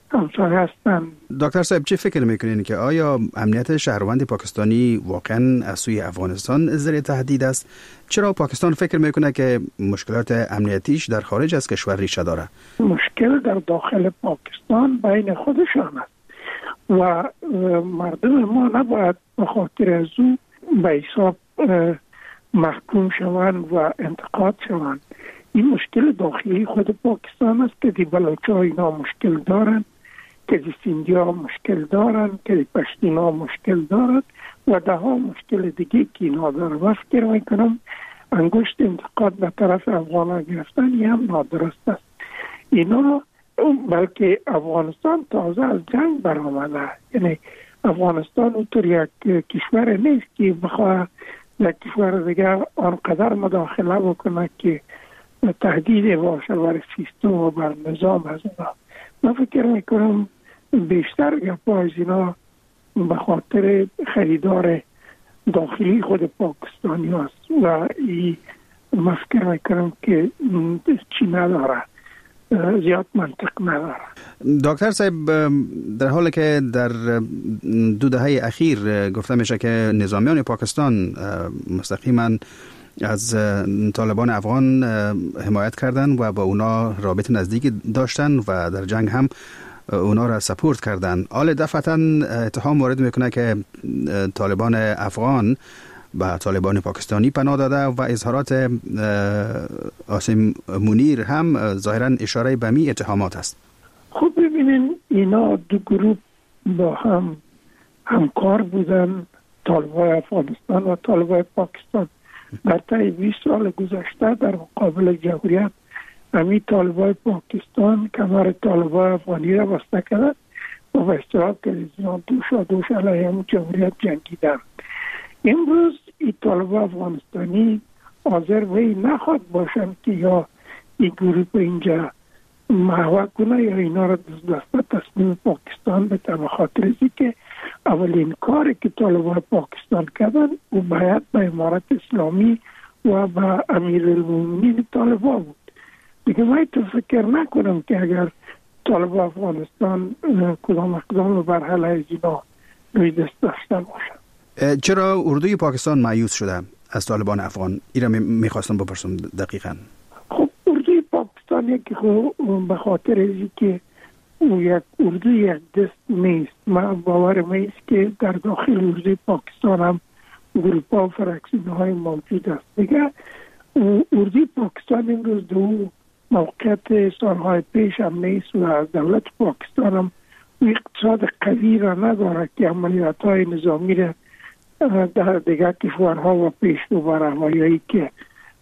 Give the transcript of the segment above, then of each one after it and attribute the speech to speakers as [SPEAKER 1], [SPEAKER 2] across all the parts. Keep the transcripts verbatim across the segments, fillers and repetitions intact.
[SPEAKER 1] همسایه هستن.
[SPEAKER 2] دکتر صاحب چه فکر میکنین که آیا امنیت شهروند پاکستانی واقعا از سوی افغانستان زیر تهدید است؟ چرا پاکستان فکر میکنه که مشکلات امنیتیش در خارج از کشور ریشه داره؟
[SPEAKER 1] مشکل در داخل پاکستان بین خودشان است و مردم ما نباید به خاطر از او به حساب محکوم شوند و انتقاد شوند. این مشکل داخلی خود پاکستان است که دی بلوچ‌ها اینا مشکل دارن، که دی سیندی ها مشکل دارن، که دی پشتین ها مشکل دارن و ده ها مشکل دیگه که اینا دارن. و فکر میکنم انگشت انتقاد به طرف افغان ها گرفتن یه هم نادرست است. اینا بلکه افغانستان تازه از جنگ برآمده، یعنی افغانستان اونطور یک کشور نیست که بخواه یک کشور دیگه آنقدر مداخله بکنه که تهدید باشه بر سیستم و بر نظام از اینا. من فکر میکنم بیشتر گپا از اینا به خاطر خریدار داخلی خود پاکستانی هست و این من فکر میکنم که چی نداره، زیاد منطق نداره.
[SPEAKER 2] دکتر صاحب، در حالی که در دو دهه اخیر گفته میشه که نظامیان پاکستان مستقیما از طالبان افغان حمایت کردن و با اونا رابطه نزدیکی داشتن و در جنگ هم اونا را سپورت کردن، حال دفعتا اتهام وارد میکنه که طالبان افغان به طالبان پاکستانی پناه داده و اظهارات عاصم منیر هم ظاهرا اشاره به می اتهامات است.
[SPEAKER 1] خب ببینین اینا دو گروه با هم همکار بودن، طالبان افغانستان و طالبان پاکستان. در طی بیست سال گذشته در مقابل جمهوریت همین طالبان پاکستان کمر طالبان افغانی را بسته کردند و به اصطلاح تلویزیون دوش و دوش علیه هم جمهوریت جنگیدن. امروز این طالبان افغانستانی حاضر وی نخواد باشند که یا این گروه اینجا محو کنه یا اینا را دست تسلیم پاکستان بده، به خاطر ازی که اولین کاری که طالبان پاکستان کردن او باید به امارت اسلامی و به امیرالمومنین طالبان بود. دیگه من تو فکر نکنم که اگر طالبان افغانستان کدام اقدام بر علیه اینا روی دست داشته باشند.
[SPEAKER 2] چرا اردوی پاکستان مایوس شده از طالبان افغان؟ این را میخواستم بپرسم دقیقاً.
[SPEAKER 1] خب اردوی پاکستان یکی خب به خاطر ازی که او یک اردو یک دست نیست. من باورم است که در داخل اردوی پاکستان هم گروپ ها و فرکسیون های موجود است. دیگه اردوی پاکستان امروز دو موقعیت سالهای پیش هم نیست و دولت پاکستان هم اقتصاد قوی را نداره که عملیات های نظامی را در دیگر کشورها و پیشرو برهایی که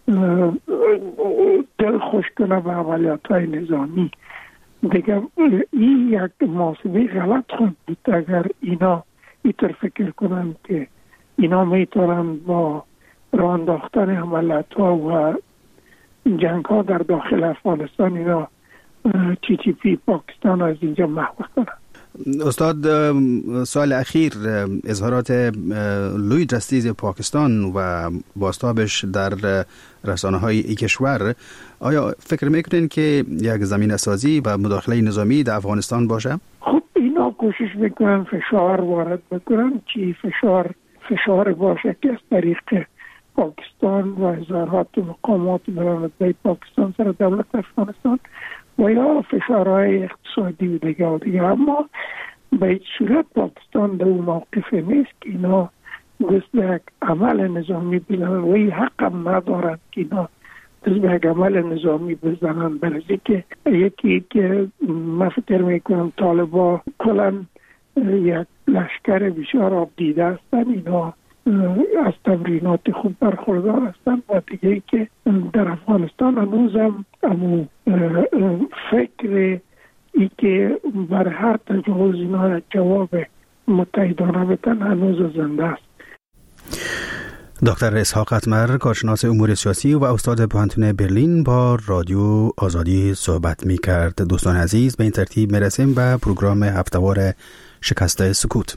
[SPEAKER 1] دل خوش کنه به عملیات های نظامی. دیگه این یک محاسبه غلط خود بود اگر اینا اینطور فکر کنند که اینا میتونن با راه انداختن عملیات ها و جنگ ها در داخل افغانستان اینا تی تی پی پاکستان از اینجا محو کنند.
[SPEAKER 2] استاد، سال اخیر اظهارات لوی جستیز پاکستان و بازتابش در رسانه های ای کشور، آیا فکر میکنین که یک زمینه سازی و مداخله نظامی در افغانستان باشه؟
[SPEAKER 1] خب اینا کوشش میکنن فشار وارد بکنن، چی فشار فشار باشه که از طریق پاکستان و اظهارات مقامات بین پاکستان سر دولت افغانستان و یا فشارهای اقتصادی و دیگه و دیگه. اما به هیچ صورت پاکستان در اون موقف نیست که اینا دست به یک عمل نظامی بزنن و این حق هم ندارن که اینا دست به یک عمل نظامی بزنن. بلکه که یکی که من فکر میکنم طالبا کلن یک لشکر بسیار آب دیده هستن، اینا از تمرینات خوب برخوردار هستن و دیگه که در افغانستان هنوز هم امو فکر ای که بر هر تجاوز اینا جواب متحدانه بتن هنوز زنده است.
[SPEAKER 2] دکتر اسحاق اتمر، کارشناس امور سیاسی و استاد پوهنتون برلین، با رادیو آزادی صحبت می کرد. دوستان عزیز، به این ترتیب می رسیم به پروگرام هفته‌وار شکست سکوت.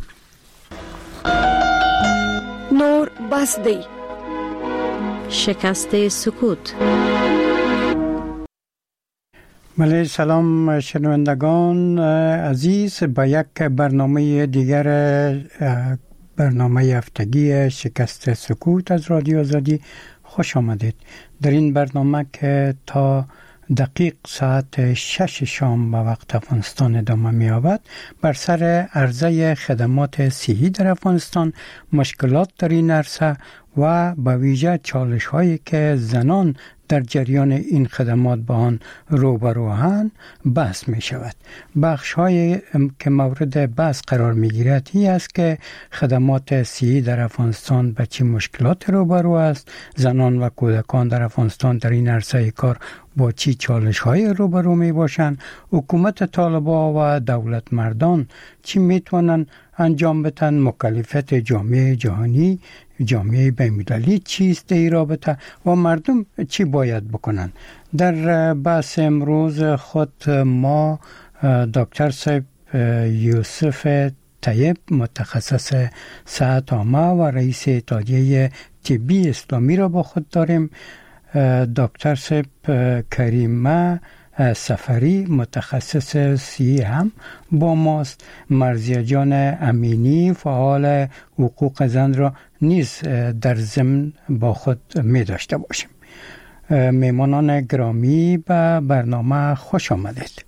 [SPEAKER 3] نور بسدی شکست سکوت.
[SPEAKER 4] بله، سلام شنوندگان عزیز، با یک برنامه دیگر برنامه هفتگی شکست سکوت از رادیو آزادی خوش آمدید. در این برنامه که تا دقیق ساعت شش شام به وقت افغانستان ادامه می یابد، بر سر عرضه خدمات صحی در افغانستان، مشکلات در این عرصه و به ویژه چالش هایی که زنان در جریان این خدمات با آن روبروهند بحث می شود. بخش هایی که مورد بحث قرار می گیرد این است که خدمات صحی در افغانستان به چه مشکلات روبرو است، زنان و کودکان در افغانستان در این عرصه کار با چه چالش های روبرو می باشند، حکومت طالبان و دولت مردان چی می توانند انجام بدن، مکلفیت جامعه جهانی، جامعه بین‌المللی چیست در این رابطه و مردم چی باید بکنن. در بحث امروز خود ما دکتر صاحب یوسف طیب، متخصص صحت عامه و رئیس اتحادیه طبی اسلامی را با خود داریم. دکتر صاحب کریمه سفری، متخصص سی هم با ماست. مرضیه جان امینی، فعال حقوق زن را نیز در ضمن با خود می داشته باشیم. میمانان گرامی به برنامه خوش آمدید.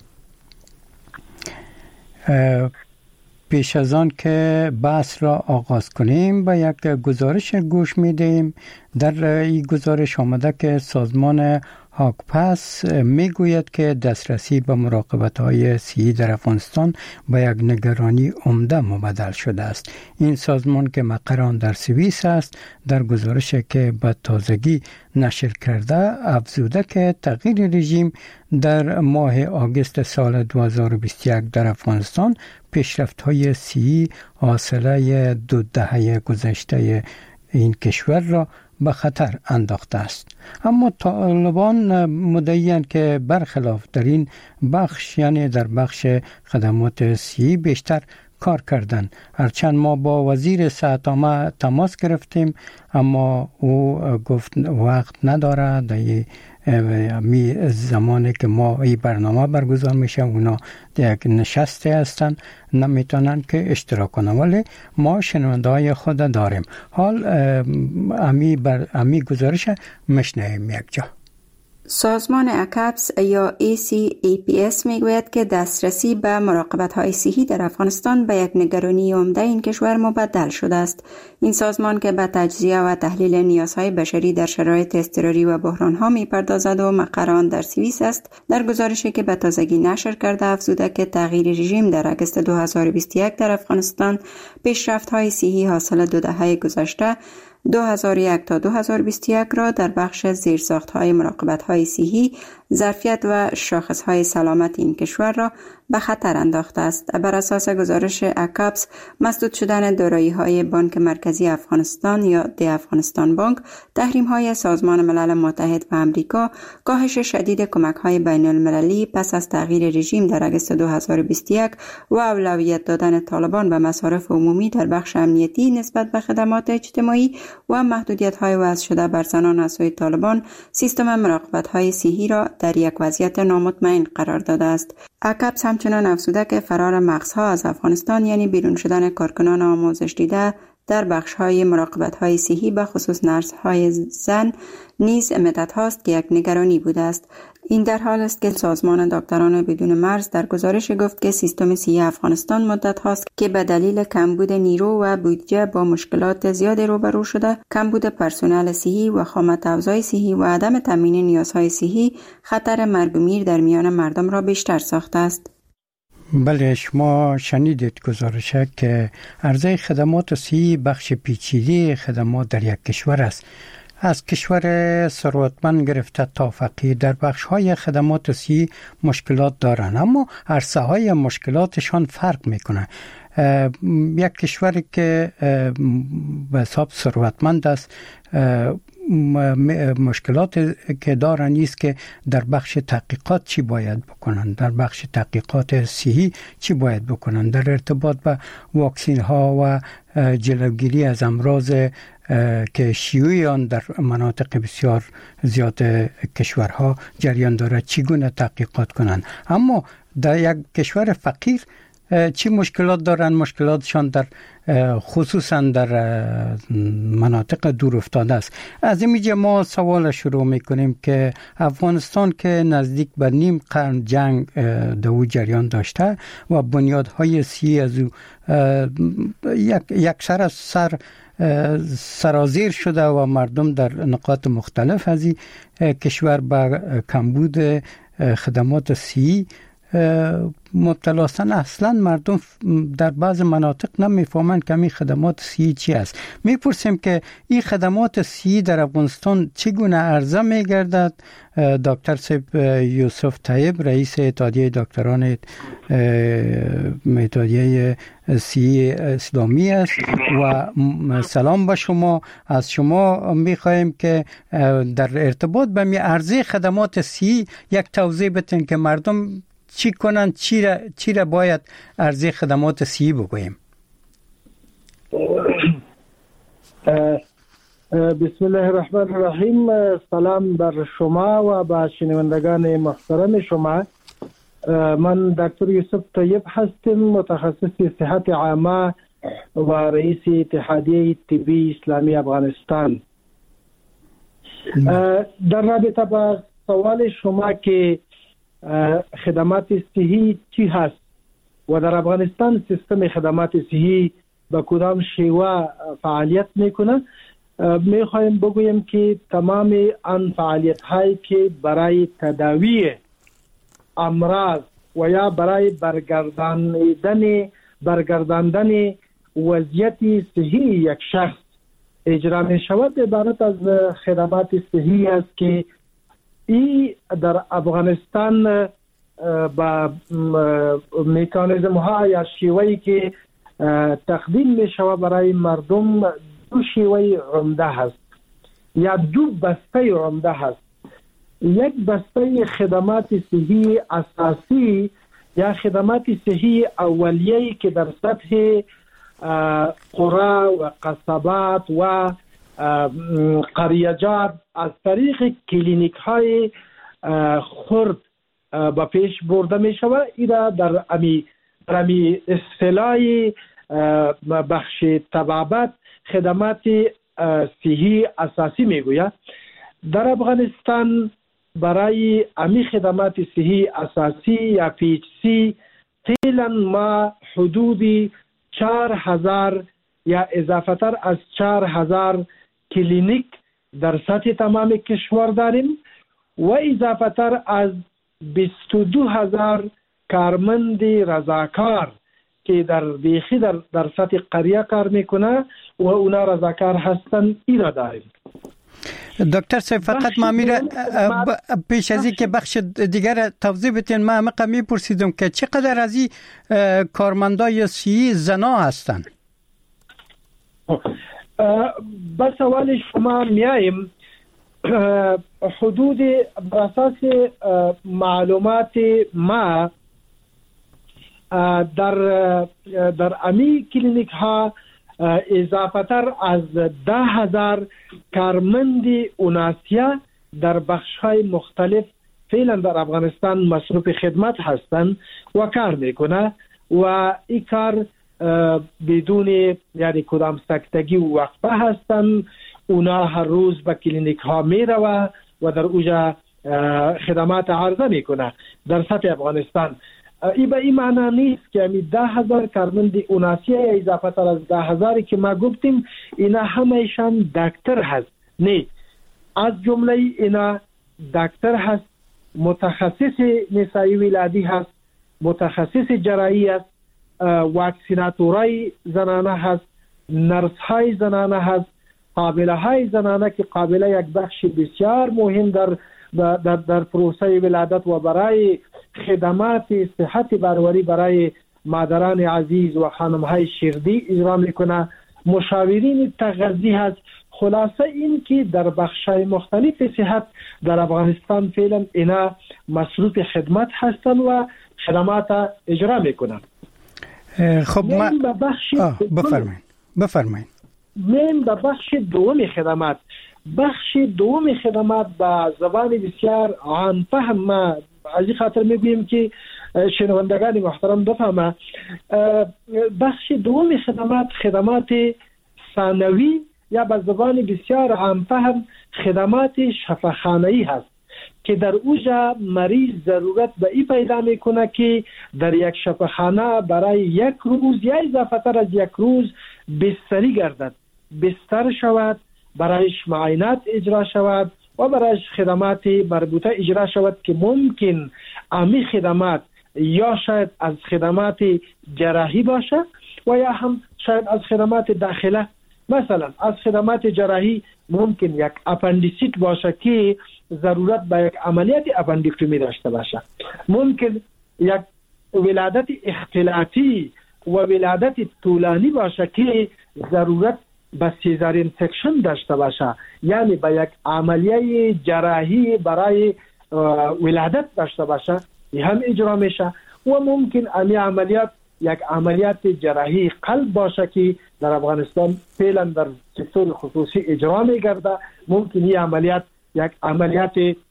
[SPEAKER 4] پیش از آن که بحث را آغاز کنیم به یک گزارش گوش میدیم. در این گزارش آمده که سازمان هاکپس میگوید که دسترسی به مراقبت‌های صحی در افغانستان به یک نگرانی عمده مبدل شده است. این سازمان که مقر آن در سوئیس است، در گزارشی که به تازگی نشر کرده افزوده که تغییر رژیم در ماه آگوست سال دو هزار و بیست و یک در افغانستان پیشرفت‌های صحی حاصله دو دهه گذشته این کشور را به خطر انداخته است. اما طالبان مدعی‌اند که برخلاف در این بخش، یعنی در بخش خدمات صحی بیشتر کار کردند. هرچند ما با وزیر صحت عامه تماس گرفتیم اما او گفت وقت نداره، در می زمانی که ما این برنامه برگزار میشه اونا یک نشسته هستن، نمیتونن که اشتراک کنن، ولی ما شنونده های خود داریم. حال امی, بر امی گزارش مشنویم یک جا.
[SPEAKER 5] سازمان اکپس یا ای سی ای پی اس میگوید که دسترسی به مراقبت‌های صحی در افغانستان به یک نگرانی عمده این کشور مبدل شده است. این سازمان که به تجزیه و تحلیل نیازهای بشری در شرایط اضطراری و بحران‌ها می‌پردازد و مقر آن در سوئیس است، در گزارشی که به تازگی نشر کرده افزوده که تغییر رژیم در آگوست دو هزار و بیست و یک در افغانستان پیشرفت‌های صحی حاصل دو دهه گذشته دو هزار و یک تا دو هزار و بیست و یک را در بخش زیرساخت‌های مراقبت‌های صحی، ظرفیت و شاخص‌های سلامت این کشور را به خطر انداخته است. بر اساس گزارش اکپس، مسدود شدن دارایی‌های بانک مرکزی افغانستان یا دی افغانستان بانک، تحریم‌های سازمان ملل متحد و آمریکا، کاهش شدید کمک‌های بین‌المللی پس از تغییر رژیم در آگوست دو هزار و بیست و یک و اولویت دادن طالبان به مصارف عمومی در بخش امنیتی نسبت به خدمات اجتماعی و محدودیت‌های وضع شده بر زنان از سوی طالبان، سیستم مراقبت‌های صحی را در یک وضعیت نامطمئن قرار داده است. اکپس همچنان افزوده که فرار مغزها از افغانستان، یعنی بیرون شدن کارکنان آموزش دیده در بخش‌های مراقبت‌های صحی به خصوص نرس‌های زن، نیز مدت هاست که یک نگرانی بوده است. این در حال است که سازمان دکتران بدون مرز در گزارش گفت که سیستم صحی افغانستان مدت هاست که به دلیل کمبود نیرو و بودجه با مشکلات زیاد روبرو شده، کمبود پرسنل صحی و خامت افزای صحی و عدم تامین نیازهای صحی خطر مرگ و میر در میان مردم را بیشتر ساخته است.
[SPEAKER 4] بله، شما شنیدید گزارشه که عرضه خدمات صحی بخش پیچیده خدمات در یک کشور است. از کشور ثروتمند گرفته تا فقیر در بخش‌های خدمات صحی مشکلات دارند، اما عرصه‌های مشکلاتشان فرق می‌کنه. یک کشوری که به حساب ثروتمند است مشکلات که دارن نیست که در بخش تحقیقات چی باید بکنن، در بخش تحقیقات صحی چی باید بکنن، در ارتباط با واکسین ها و جلوگیری از امراض که شیوع آن در مناطق بسیار زیاد کشورها جریان دارد چگونه تحقیقات کنند. اما در یک کشور فقیر چی مشکلات دارن؟ مشکلاتشان در خصوصا در مناطق دور افتاده است. از اینجا ما سوال شروع میکنیم که افغانستان که نزدیک به نیم قرن جنگ دو جریان داشته و بنیادهای سی از او یک یک سر از سر سرازیر شده و مردم در نقاط مختلف از این کشور به کمبود خدمات صحی مبتلا هستند. اصلا مردم در بعض مناطق نمیفهمند که این خدمات صحی چی است. میپرسیم که این خدمات صحی در افغانستان چگونه عرضه میگردد؟ دکتر صاحب یوسف طیب رئیس اتحادیه دکتران اتحادیه صحی اسلامی است و سلام به شما. از شما میخواهیم که در ارتباط به می عرضه خدمات صحی یک توضیح بدین که مردم چی کنن، چی را, چی را باید عرضه خدمات صحی بگوییم.
[SPEAKER 6] بسم الله الرحمن الرحیم. سلام بر شما و به شنوندگان محترم شما. من دکتر یوسف طیب هستم، متخصص صحت عامه و رئیس اتحادیه طبی اسلامی افغانستان. در رابطه با سوال شما که خدمات صحی چی هست و در افغانستان سیستم خدمات صحی به کدام شیوه فعالیت میکنه، میخوایم بگویم که تمام آن فعالیت هایی که برای تداوی امراض و یا برای برگرداندن برگرداندن وضعیت صحی یک شخص اجرا می شود عبارت از خدمات صحی است که ای در افغانستان با مکانیزم ها یا شیوهی که تقدیم می شود برای مردم دو شیوه عمده هست یا دو بسته عمده هست. یک بسته خدمات صحی اساسی یا خدمات صحی اولیه‌ای که در سطح قرى و قصبات و قریجات از طریق کلینیک های خرد با پیش برده می شود. ایرا در امی در امی اصطلاح بخش طبابت خدمات صحی اساسی می گوید. در افغانستان برای امی خدمات صحی اساسی یا پی ایچ سی فعلا ما حدود چهار هزار یا اضافتر از چهار هزار کلینیک در سطح تمام کشور داریم و اضافتر از بیست و دو هزار کارمند رضاکار که در بیخی در, در سطح قریه کار میکنه و اونا رضاکار هستن ایرا داریم.
[SPEAKER 4] دکتر صاحب فقط ما میره پیش از این که بخش دیگر توضیح بدین، ما همه میپرسیدم که چقدر از این کارمندای صحی زنا هستن؟
[SPEAKER 6] به سوال شما میاییم. حدود بر اساس معلومات ما در در امی کلینیک ها اضافه تر از ده هزار کارمند اوناسیا در بخش های مختلف فعلا در افغانستان مصروف خدمت هستند و کار میکنه و این کار بدون یعنی کدام سکتگی و وقفه هستند. اونا هر روز به کلینیک ها میروه و در اوجا خدمات عرضه میکنه در سطح افغانستان. ای به این معنا نیست که امی ده هزار کارمند اوناسیه اضافه تر از ده هزاری که ما گفتیم اینا همهشان دکتر هست. نه، از جمله اینا دکتر هست، متخصص نسایی ولادی هست، متخصص جراحی است، واکسیناتورای زنانه هست، نرس های زنانه هست، قابله های زنانه که قابله یک بخش بسیار مهم در در در پروسه ولادت و برای خدمات صحت پروری برای مادران عزیز و خانم های شیردی اجرا میکنه، مشاورین تغذیه هست. خلاصه این که در بخش های مختلف صحت در افغانستان فعلا اینا مصروف خدمت هستن و خدمات اجرا میکنن.
[SPEAKER 4] خب ما بفرمایید بفرمایید
[SPEAKER 6] میم به بخش دوم خدمات. بخش دوم خدمات با زبان بسیار عام فهم ما از این خاطر میگویم که شنوندگان محترم بفهمه. بخش دوم خدمات خدمات ثانوی یا به زبان بسیار عام فهم خدمات شفاخانه‌ای هست که در اوجا مریض ضرورت به این پیدا میکنه که در یک شفاخانه برای یک روز یا اضافه تر از یک روز بستری گردد، بستر شود، برایش معاینات اجرا شود و برایش خدمات مربوطه اجرا شود که ممکن امی خدمات یا شاید از خدمات جراحی باشه و یا هم شاید از خدمات داخله. مثلا از خدمات جراحی ممکن یک اپندیسیت باشه که ضرورت به یک عملیات اپندیکتومی داشته باشه، ممکن یک ولادت اختلاطی و ولادت طولانی باشه که ضرورت به سیزارین سکشن داشته باشه، یعنی به یک عملیه جراحی برای ولادت داشته باشه، این هم اجرا میشه. و ممکن امی عملیات یک عملیات جراحی قلب باشه که در افغانستان فعلا در سکتور خصوصی اجرا میگرده، ممکن این عملیات یک عملیات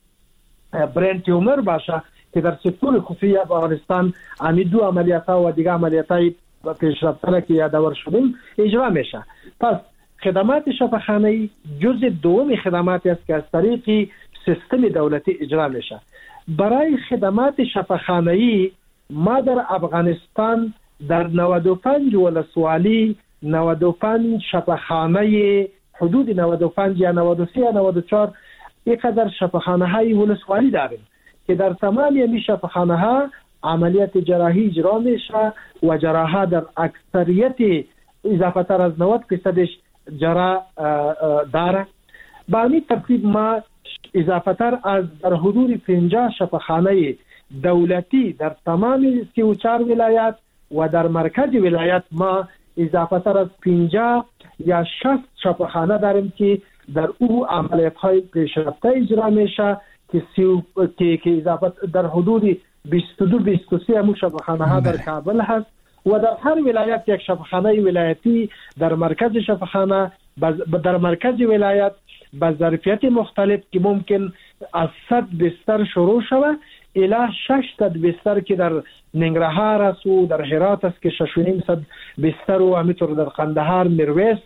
[SPEAKER 6] برین تیومر باشه که در سکتور خصوصی افغانستان امی دو عملیات ها و دیگه عملیات های پیشرفته که یادآور شدیم اجرا میشه. پس خدمات شفاخانه‌ای جز دوم خدماتی است که از طریق سیستم دولتی اجرا میشه. برای خدمات شفاخانه‌ای ما در افغانستان در نود و پنج ولسوالی نود و پنج شفاخانه حدود نود و پنج یا نود و سه یا نود و چهار اینقدر شفاخانه های ولسوالی داریم که در تمام این شفاخانه ها عملیات جراحی اجرا میشه و جراحا در اکثریت اضافه تر از نود درصدش جراح داره. با این ترتیب ما اضافه تر از در حدود پنجاه شفاخانه دولتی در تمام سی و چهار ولایت و در مرکز ولایت ما اضافه تر از پنجاه یا شصت شفاخانه داریم که در او عملیات های پیشرفته اجرا میشه که سی که که اضافه در حدود بیست و دو بیست و سه همون شفاخانه ها در کابل هست و در هر ولایت یک شفاخانه ولایتی در مرکز شفاخانه در مرکز ولایت با ظرفیت مختلف که ممکن از صد بستر شروع شود الی ششصد بستر که در ننگرهار است و در هرات است که شش و نیم صد بستر و همینطور در قندهار میرویس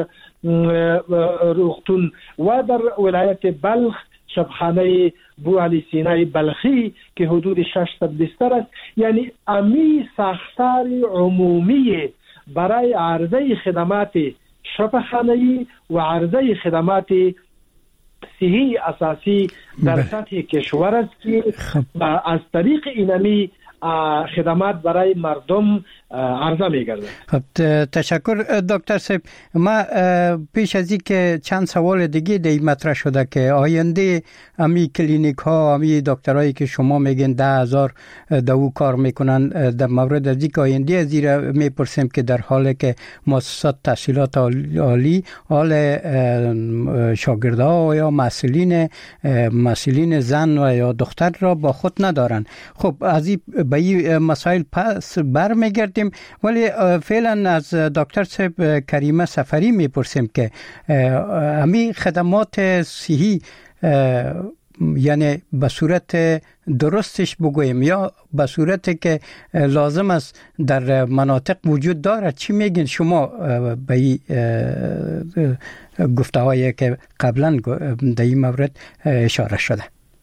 [SPEAKER 6] روغتون و در ولایت بلخ شفاخانه بو علی سینای بلخی که حدود ششصد بستر است. یعنی امی ساختار عمومی برای عرضه خدمات شفاخانه‌ای و عرضه خدمات صحی اساسی در سطح کشور است که از طریق اینمی خدمات برای مردم عرضه می‌گردد.
[SPEAKER 4] خب تشکر دکتر صاحب. ما پیش از این که چند سوال دیگه دی مطرح شده که آینده امی کلینیک ها امی دکترایی که شما میگین ده هزار دو کار میکنن در مورد از این که آینده از این میپرسیم که در حالی که مؤسسات تحصیلات عالی حال شاگردها یا مسئولین مسئولین زن و یا دختر را با خود ندارن. خب از این به این مسائل پس برمیگردیم، ولی فعلا از دکتر صاحب کریمه سفری میپرسیم که همین خدمات صحی یعنی به صورت درستش بگویم یا به صورتی که لازم است در مناطق وجود دارد، چی میگین شما به این گفته‌هایی که قبلا در این مورد اشاره شده؟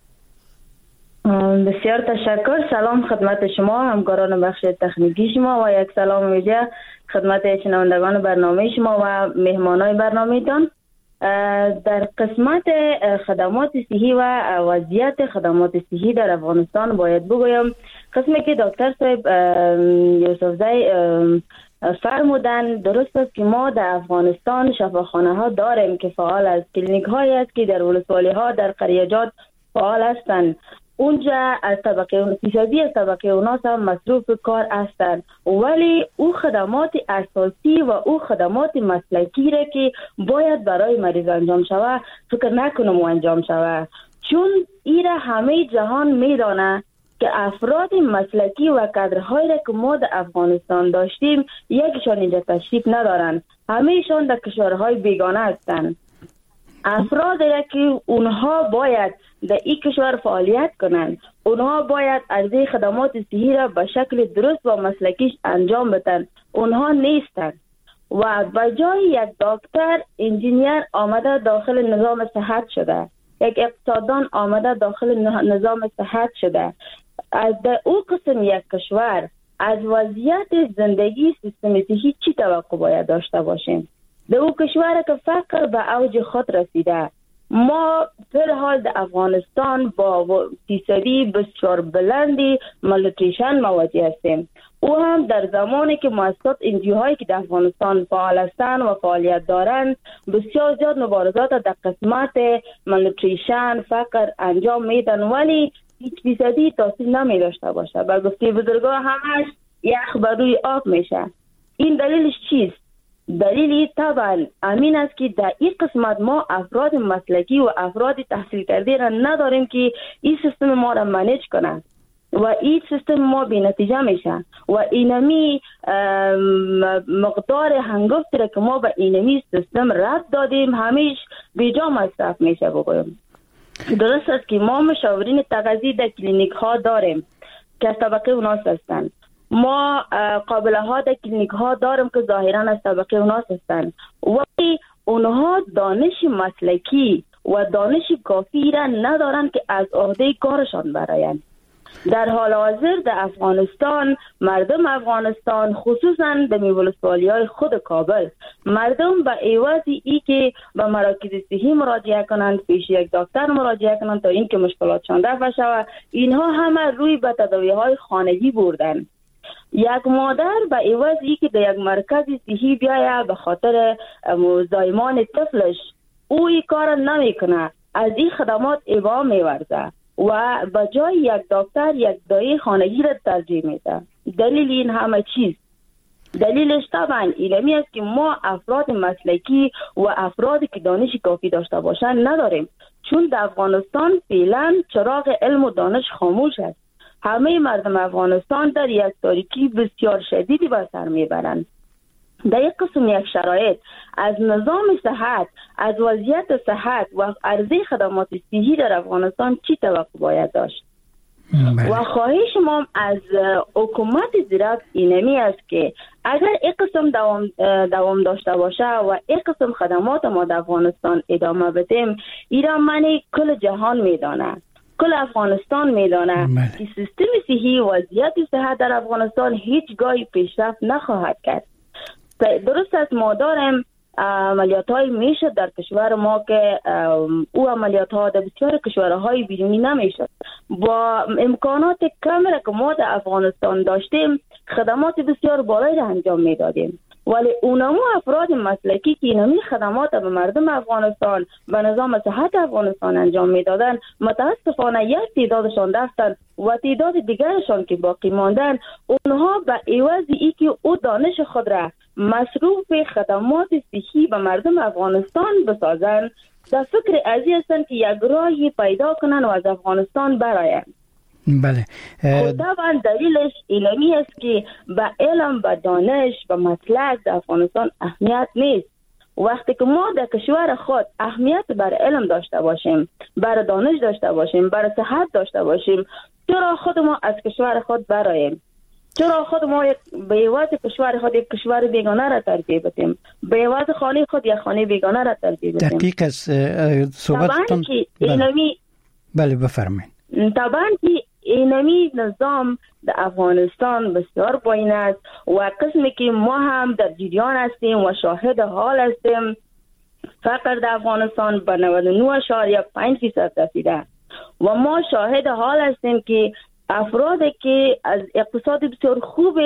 [SPEAKER 7] بسیار تشکر. سلام خدمت شما همکاران بخش تکنیکی شما و یک سلام ویژه خدمت شنوندگان برنامه شما و مهمانای برنامه‌تان. در قسمت خدمات صحی و وضعیت خدمات صحی در افغانستان باید بگویم قسمی که دکتر صاحب یوسفزی فرمودن درست است که ما در افغانستان شفاخانه ها داریم که فعال است، کلینیک هایی است که در ولسوالی ها در قریجات فعال هستند. اونجا از طبقه اقتصادی از طبقه اوناس هم مصروف کار هستند، ولی او خدمات اساسی و او خدمات مسلکی را که باید برای مریض انجام شود فکر نکنم و انجام شود، چون ایره همه جهان میدانه که افراد مسلکی و کادرهایی را که ما در افغانستان داشتیم یکیشان اینجا تشریف ندارند، همهشان در کشورهای بیگانه هستند. افرادی را که اونها باید در این کشور فعالیت کنند، اونها باید عرضه خدمات صحی را به شکل درست و مسلکیش انجام بدن، اونها نیستند و بجای یک دکتر انجینیر آمده داخل نظام صحت شده، یک اقتصاددان آمده داخل نظام صحت شده. از در او قسم یک کشور از وضعیت زندگی سیستم صحی چی توقع باید داشته باشیم؟ در او کشور که فقر به اوج خود رسیده، ما در حال در افغانستان با فیصدی بسیار بلندی مالنوتریشن مواجه هستیم. او هم در زمانی که مؤسسات انجیوهایی که در افغانستان فعال هستند و فعالیت دارند بسیار زیاد مبارزات در قسمت مالنوتریشن فقر انجام میدن، ولی هیچ فیصدی تاثیر نمی داشته باشه. با گفته بزرگان همش یخ بر روی آب میشه. این دلیلش چیست؟ دلیلی طبعا امین است که در این قسمت ما افراد مسلکی و افراد تحصیل کرده را نداریم که این سیستم ما را منیج کنند و این سیستم ما بی نتیجه میشه و اینمی مقدار هنگفتی را که ما به اینمی سیستم رد دادیم همیش بیجا مصرف میشه. بگویم درست است که ما مشاورین تغذیه در کلینیک ها داریم که از طبقه اوناس هستند، ما قابله ها در کلینیک ها داریم که ظاهرا از طبقه اوناس هستند، ولی اونها دانش مسلکی و دانش کافی را ندارند که از عهده کارشان برآیند. در حال حاضر در افغانستان مردم افغانستان خصوصا در ولسوالی‌های خود کابل مردم به عوض ای که به مراکز صحی مراجعه کنند، پیش یک دکتر مراجعه کنند تا اینکه مشکلاتشان رفع شود، اینها همه روی به تداوی‌های خانگی بردن. یک مادر به عوض ای که در یک مرکز صحی بیاید به خاطر زایمان طفلش، او این کار نمیکنه، از این خدمات ابا میورزه و به جای یک دکتر یک دایی خانگی را ترجیح میده. دلیل این همه چیز دلیلش طبعا اینمی است که ما افراد مسلکی و افرادی که دانش کافی داشته باشند نداریم، چون در افغانستان فعلا چراغ علم و دانش خاموش است. همه مردم افغانستان در یک تاریکی بسیار شدیدی به سر میبرند. در یک قسم یک شرایط از نظام صحت، از وضعیت صحت و عرضه خدمات صحی در افغانستان چی توقع باید داشت؟ و خواهش ما از حکومت زیرک اینمی است که اگر یک قسم دوام, دوام داشته باشه و یک قسم خدمات ما در افغانستان ادامه بدیم، ایران منی کل جهان میدانه، کل افغانستان میدانه که سیستم صحی و وضعیت صحت در افغانستان هیچ گاهی پیشرفت نخواهد کرد. درست است ما داریم عملیات های میشه در کشور ما که او عملیات ها در بسیار کشورهای بیرونی نمیشد. با امکانات کمی که ما در افغانستان داشتیم خدمات بسیار بالایی را انجام میدادیم، ولی اونمو افراد مسلکی که اینمی خدمات به مردم افغانستان به نظام صحت افغانستان انجام میدادن متاسفانه یک تعدادشان رفتن و تعداد دیگرشان که باقی ماندن اونها به عوض ای که او دانش خود را مصروف خدمات صحی به مردم افغانستان بسازند در فکر ازی هستند که یک راهی پیدا کنن و از افغانستان برآیند.
[SPEAKER 4] بله.
[SPEAKER 7] طبعا دلیلش علمی است که به علم، به دانش، به مسلک در افغانستان اهمیت نیست. وقتی که ما در کشور خود اهمیت بر علم داشته باشیم، بر دانش داشته باشیم، بر صحت داشته باشیم، چرا خود ما از کشور خود برآییم؟ چرا خود ما به عوض کشور خود یک کشور بیگانه را ترجیح بدیم؟ به عوض خانه خود یک خانه بیگانه را ترجیح بدیم؟
[SPEAKER 4] دقیق است صحبتتون.
[SPEAKER 7] بله.
[SPEAKER 4] بله بفرمایید.
[SPEAKER 7] طبعا که اینمی نظام در افغانستان بسیار پایین است و قسمی که ما هم در جریان هستیم و شاهد حال هستیم، فقر در افغانستان به نود و نه اشاریه پنج درصد رسیده و ما شاهد حال هستیم که افرادی که از اقتصاد بسیار خوب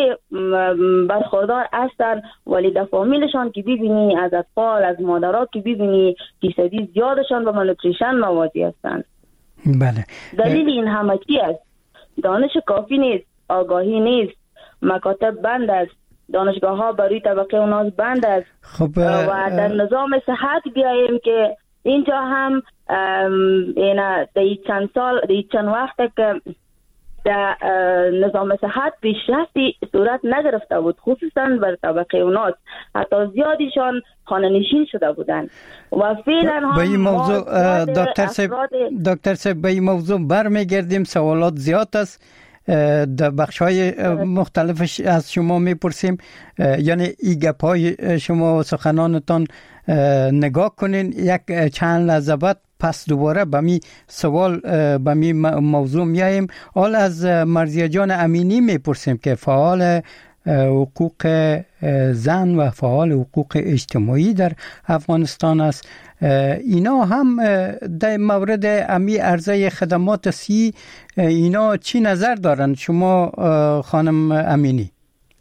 [SPEAKER 7] برخوردار هستند ولی در فامیلشان که ببینی، از اطفال، از مادرها که ببینی فیصدی زیادشان به مالنوتریشن مواجه هستند.
[SPEAKER 4] بله.
[SPEAKER 7] دلیل این همه چی است؟ دانش کافی نیست، آگاهی نیست، مکاتب بند است، دانشگاه ها برای طبقه اوناس بند است.
[SPEAKER 4] خب
[SPEAKER 7] و در نظام صحت بیاییم که اینجا هم اینا در چند سال در چند وقت که در نظام صحت پیشرفتی صورت نگرفته بود، خصوصا بر طبقه اوناس. حتی زیادیشان خانه نشین شده بودند و فعلا هم
[SPEAKER 4] به این موضوع دکتر صاحب دکتر صاحب به این موضوع برمیگردیم. سوالات زیاد است، در بخش‌های مختلف از شما میپرسیم، یعنی این گپ‌های شما سخنانتان نگاه کنین. یک چند لحظه بعد پس دوباره به می سوال به می موضوع میاییم. حال از مرضیه جان امینی میپرسیم که فعال حقوق زن و فعال حقوق اجتماعی در افغانستان است. اینا هم در مورد امی عرضه خدمات سی اینا چی نظر دارند شما خانم امینی؟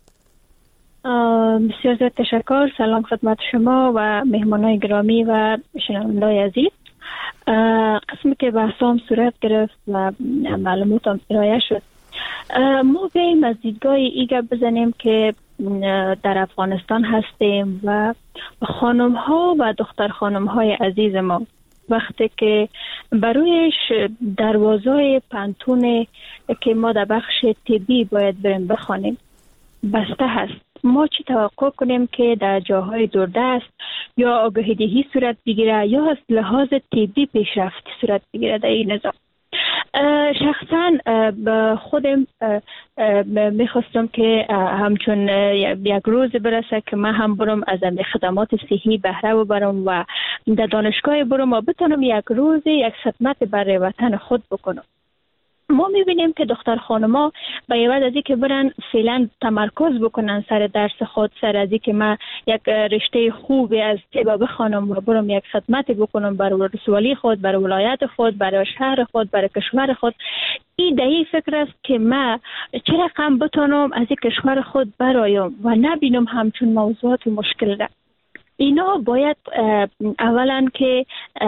[SPEAKER 8] بسیار زیاد تشکر. سلام خدمت شما و مهمانای گرامی و شنوندای عزیز. قسمی که بحثام صورت گرفت و معلوماتم ارائه شد، ما بیاییم از دیدگاه ایگه بزنیم که در افغانستان هستیم و خانم ها و دختر خانم های عزیز ما وقتی که برویش دروازه پانتون که ما در بخش طبی باید بریم بخوانیم بسته هست، ما چی توقع کنیم که در جاهای دوردست یا آگاهی دهی صورت بگیره یا از لحاظ طبی پیشرفت صورت بگیره در این نظام؟ شخصا خودم میخواستم که همچون یک روز برسه که من هم برم از خدمات صحی بهره ببرم و در دانشگاه برم و بتونم یک روز یک خدمت برای وطن خود بکنم. ما میبینیم که دختر خانما به عوض از اینکه برن فعلا تمرکز بکنن سر درس خود، سر از اینکه من یک رشته خوبی از طب بخوانم و برم یک خدمت بکنم برای ولسوالی خود، برای ولایت خود، برای شهر خود، برای کشور خود، این دهی فکر است که من چه رقم بتونم از این کشور خود برایم و نبینم همچون موضوعات مشکل ده. اینا باید اولا که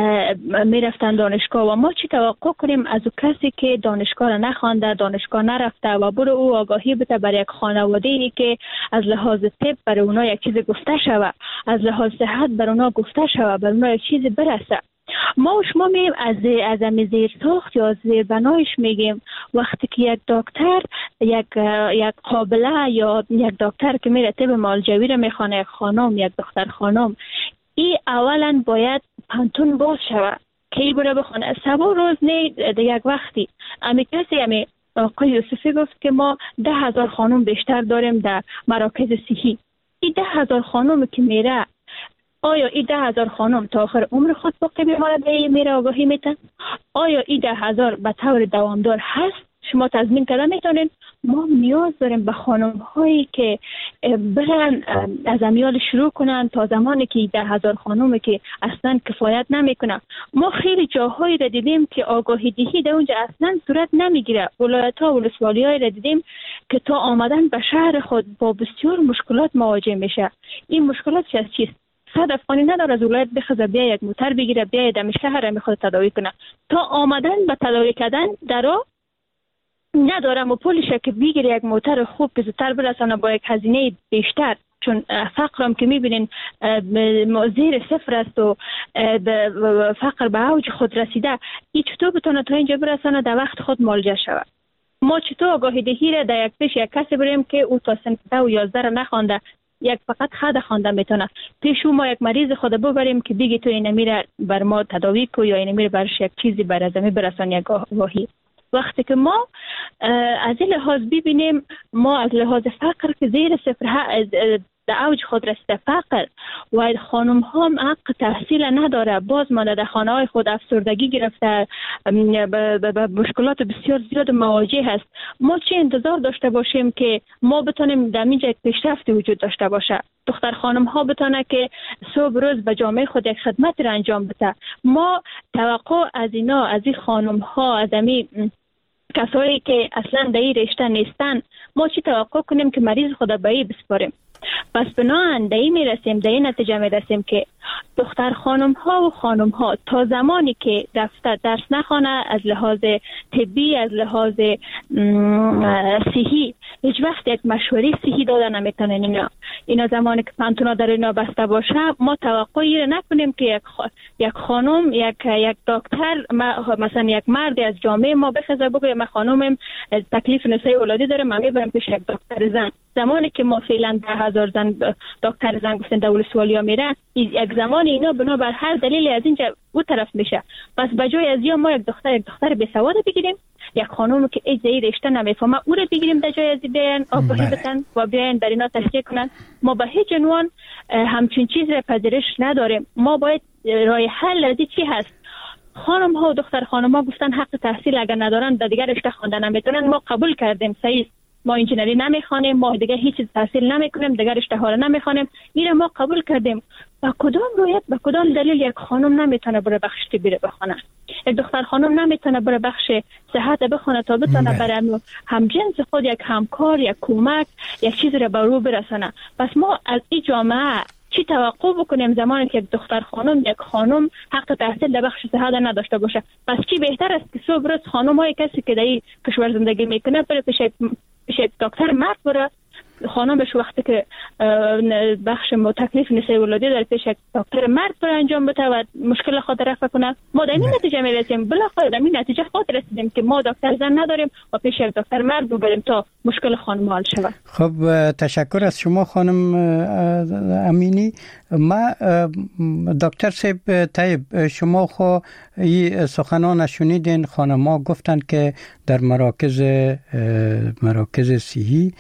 [SPEAKER 8] میرفتن دانشگاه و ما چی توقع کنیم از او کسی که دانشگاه را نخوانده، دانشگاه نرفته و برو او آگاهی بده برای یک خانواده ای که از لحاظ طب برای اونا یک چیز گفته شوه، از لحاظ صحت برای اونا گفته شوه، برای اونا یک چیز برسه. ما و شما میگیم از از امی زیر ساخت یا زیر بنایش میگیم وقتی که یک دکتر یک یک قابله یا یک دکتر که میره طب مالجوی رو میخوانه، یک خانم یک دختر خانم، این اولا باید پانتون باز شوه که ای بره بخونه. سبا روز نه در یک وقتی امی کسی امی آقای یوسفی گفت که ما ده هزار خانم بیشتر داریم در مراکز صحی. این ده هزار خانم که میره، آیا این ده هزار خانم تا آخر عمر خود باقی بمانه به میره آگاهی میتن؟ آیا این ده هزار به طور دوامدار هست؟ شما تضمین کرده میتونین؟ ما نیاز داریم به خانم هایی که برن از امیال شروع کنن تا زمانی که ده هزار خانومی که اصلا کفایت نمیکنه. ما خیلی جاهایی را دیدیم که آگاهی دهی در اونجا اصلا صورت نمیگیره. ولایت ها و ولسوالی هایی را دیدیم که تا آمدن به شهر خود با بسیار مشکلات مواجه میشه. این مشکلات چیست؟ چیست؟ صد افغانی نداره از ولایت بخواد بیا یک موتر بگیره بیا دم شهر میخواد تداوی کنه، تا آمدن به تداوی کردن درو ندارم و پولش که بگیره یک موتر خوب که زودتر برسانه با یک هزینه بیشتر، چون فقرم که میبینین زیر صفر است و فقر به اوج خود رسیده، این چطور بتونه تا اینجا برسانه در وقت خود مالجه شود؟ ما چطور آگاهی دهی را در یک پیش یک کسی بریم که او تا صنف ده و یازده را نخوانده، یک فقط خدا خوانده میتونه، پیش ما یک مریض خود ببریم که بگی تو این میره بر ما تداوی کو یا این میره برش یک چیزی بر از می برسان یک آگاهی. وقتی که ما از این لحاظ ببینیم، ما از لحاظ فقر که زیر صفر در اوج خود رسیده فقر و خانم ها هم حق تحصیل نداره، باز مانده در خانه های خود افسردگی گرفته، به مشکلات بسیار زیاد مواجه هست. ما چه انتظار داشته باشیم که ما بتونیم در اینجا یک پیشرفت وجود داشته باشه؟ دختر خانم ها بتونه که صبح روز به جامعه خود یک خدمت را انجام بده. ما توقع از اینا، از این خانم ها، از امی کسایی که اصلا در این رشته نیستن، ما چی توقع کنیم که مریض خود به این بسپاریم؟ پس بناهن در این میرسیم، در این نتیجه میرسیم که دختر خانم ها و خانم ها تا زمانی که دفتر درس نخوانه، از لحاظ طبی، از لحاظ صحی، هیچ وقت یک مشوره صحی داده نمیتونن. اینا اینا زمانی که پانتونا در اینا بسته باشه، ما توقعی نکنیم که یک خ... یک خانم، یک یک دکتر، مثلا یک مرد از جامعه ما بخزه بگه من خانومم تکلیف نسای اولادی داره، من میبرم پیش یک دکتر زن. زمانی که ما فعلا ده هزار زن دکتر زن گفتن دول سوالیا میره، یک زمان اینا بنابر هر دلیلی از اینجا او طرف میشه. پس بجای از یا ما یک دختر یک دختر بی سواد بگیریم، یک خانوم که اجازه رشته نمیفهمه او رو بگیریم در جای از بیان آگاهی بدن و بیان در اینا تشریح کنن، ما به هیچ عنوان همچین چیز را پذیرش نداریم. ما باید راه حل از چی هست؟ خانم ها و دختر خانم ها گفتن حق تحصیل اگر ندارن در دیگر رشته خواندن نمیتونن. ما قبول کردیم، صحیح، ما انجینری نمیخوانیم، ما دیگه هیچ چیز تحصیل نمیکنیم، دیگه رشته ها رو نمیخوانیم، میره ما قبول کردیم. با کدام رویت، با کدام دلیل یک خانم نمیتونه بره بخش طبی بخونه؟ یک دختر خانم نمیتونه بره بخش صحت بخونه تا بتونه برای همجنس خود یک همکار، یک کمک، یک چیز رو به رو برسونه. پس ما از این جامعه چی توقع بکنیم زمانی که یک دختر خانم، یک خانم حق تحصیل در بخش صحت نداشته باشه؟ پس چی بهتر است که صبح روز خانم های کسی که در این کشور زندگی میکنه بره پیش پیش دکتر مرد بره، خانمش وقتی که بخش تکلیف نسای ولادی در پیش دکتر مرد بره انجام بده و مشکل خود رفع کنه. ما در این نتیجه میرسیم، بالاخره در این نتیجه خود رسیدیم که ما دکتر زن نداریم و پیش دکتر مرد ببریم تا مشکل خانم حل شود.
[SPEAKER 4] خب تشکر از شما خانم امینی. ما دکتر صاحب طیب، شما خو این سخنان شنیدین، خانم‌ها گفتن که در مراکز مراکز صحی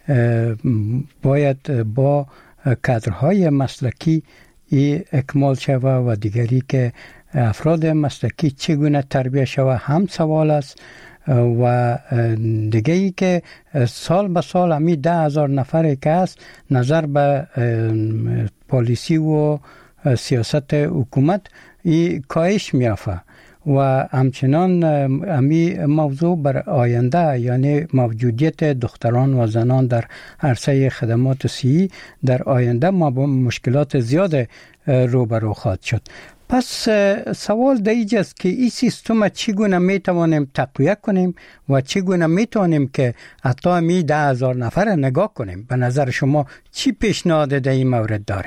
[SPEAKER 4] باید با کادرهای مسلکی اکمال شود و دیگری که افراد مسلکی چگونه تربیت شود هم سوال است. و دیگه ای که سال به سال همی ده هزار نفره که است نظر به پالیسی و سیاست حکومت ای کاهش میافه و همچنان امی موضوع بر آینده، یعنی موجودیت دختران و زنان در عرصه خدمات صحی در آینده ما با مشکلات زیاد روبرو خواهد شد. پس سوال دیگه است که این سیستم چگونه میتوانیم تقویت کنیم و چگونه میتوانیم که حتی می ده هزار نفر نگاه کنیم؟ به نظر شما چی پیشنهاد در این مورد داره؟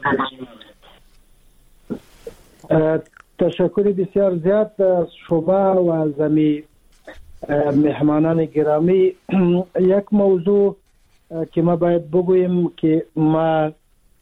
[SPEAKER 6] تشکر بسیار زیاد از شما و از امی مهمانان گرامی. یک موضوع که ما باید بگوییم که ما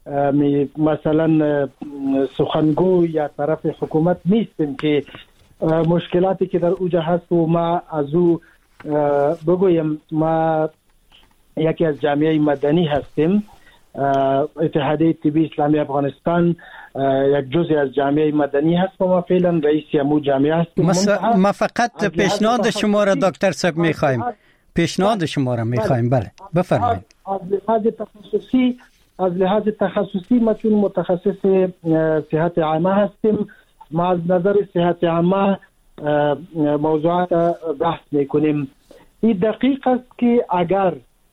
[SPEAKER 6] مثلا سخنگو یا طرف حکومت نیستیم که مشکلاتی که در اوجه هست و ما از او بگویم. ما یکی از جامعه مدنی هستیم، اتحادیه طبی اسلامی افغانستان یک جزء از جامعه مدنی هست و ما فعلا رئیس امو جامعه هستیم.
[SPEAKER 4] ما فقط پیشنهاد شما را دکتر صاحب میخوایم، پیشنهاد شما را میخوایم. بله بفرمایید.
[SPEAKER 6] از لحاظ تخصصی از لحاظ تخصصی ما چون متخصص صحت عامه هستیم، ما از نظر صحت عامه موضوعات بحث میکنیم. این دقیق است که اگر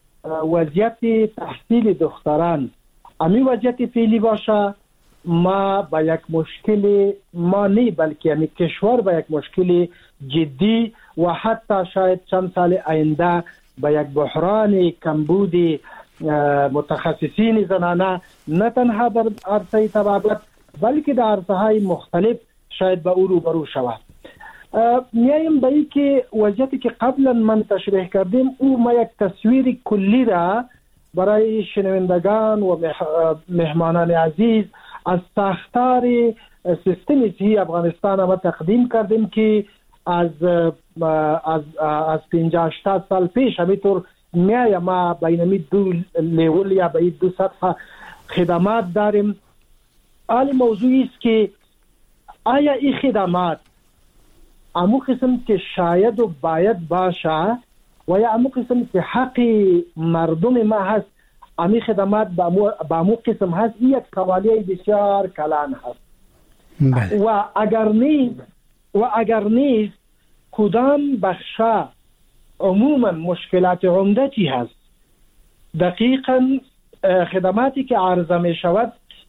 [SPEAKER 6] وضعیت تحصیل دختران امی وضعیت فعلی باشه، ما با یک مشکل ما نه بلکه یعنی کشور با یک مشکل جدی و حتی شاید چند سال آینده با یک بحران کمبود متخصصین زنانه نه تنها در عرصه طبابت بلکه در عرصه های مختلف شاید به او روبرو شود. میایم به این که وضعیتی که قبلا من تشریح کردیم او ما یک تصویر کلی را برای شنوندگان و مهمانان عزیز از ساختار سیستم صحی افغانستان ما تقدیم کردیم که از از از پنجاه هشتاد سال پیش همینطور میایم ما بین دو لیول یا بین دو سطح خدمات داریم. حال موضوعی است که آیا این خدمات امو قسم که شاید و باید باشه و یا امو قسم که حق مردم ما هست، امی خدمات با امو قسم هست، این یک قوالیه بسیار کلان هست. بله. و اگر نیست و اگر نیست کدام بخشا عموما مشکلات عمده چی هست؟ دقیقا خدماتی که عرضه می شود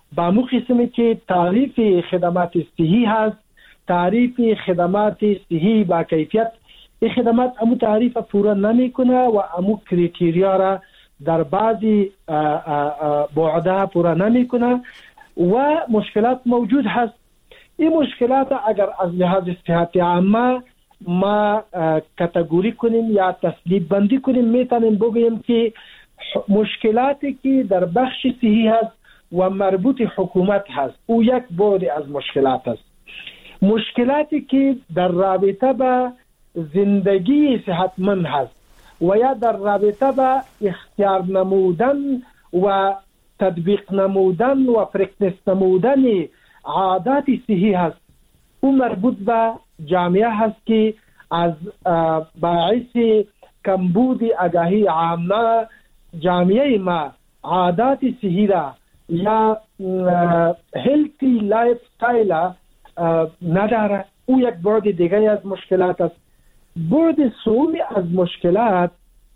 [SPEAKER 6] به مو قسمی که تعریف خدمات صحی هست، تعریف خدمات صحی با کیفیت، این خدمات امو تعریف پورا نمیکنه و امو کریتریا را در بعضی بعدها پورا نمیکنه و مشکلات موجود هست. این مشکلات اگر از لحاظ صحت عامه ما کاتگوری کنیم یا تسلیب بندی کنیم، میتونیم بگوییم که مشکلاتی که در بخش صحی هست و مربوط حکومت هست او یک بعد از مشکلات است. مشکلاتی که در رابطه با زندگی صحتمند هست و یا در رابطه با اختیار نمودن و تطبیق نمودن و پرکتیس نمودن عادات صحی هست، او مربوط به جامعه هست که از باعث کمبود آگاهی عامه جامعه ما عادات صحی را یا هلتی لایف استایل نداره. او یک بعد دیگه از مشکلات است. بعد سومی از مشکلات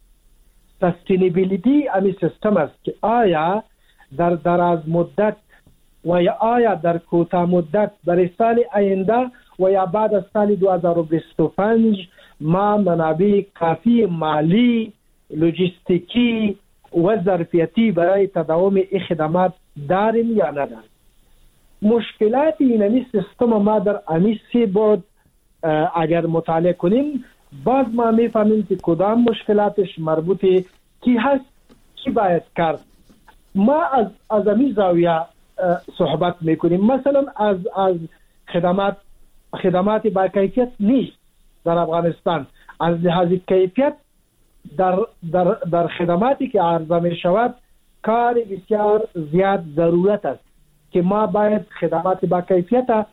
[SPEAKER 6] سستینبیلیتی امی سیستم است که آیا در دراز مدت و یا آیا در کوتاه مدت برای سال آینده و یا بعد از سال دو هزار و بیست و پنج ما منابع کافی مالی، لوجستیکی و ظرفیتی برای تداوم این خدمات داریم یا نداریم. مشکلات این سیستم ما در امی سی بعد اگر مطالعه کنیم باز ما میفهمیم که کدام مشکلاتش مربوطه کی هست، کی باید کرد. ما از از امی زاویه صحبت میکنیم. مثلا از از خدمات خدمات با کیفیت نیست در افغانستان. از لحاظ کیفیت در در در خدماتی که عرضه می شود کار بسیار زیاد ضرورت است که ما باید خدمات با کیفیت